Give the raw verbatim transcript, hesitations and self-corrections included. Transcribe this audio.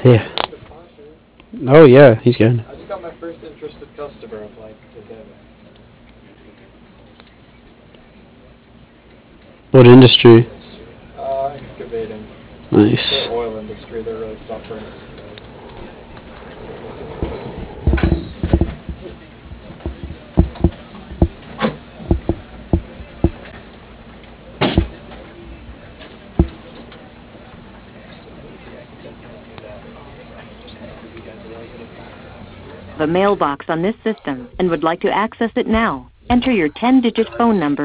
Yeah. The Pasha. Oh yeah, he's good. I just got my first interested customer of like today. What industry? Uh, excavating. The Nice. oil industry, they're really suffering. The mailbox on this system and would like to access it now. Enter your ten-digit phone number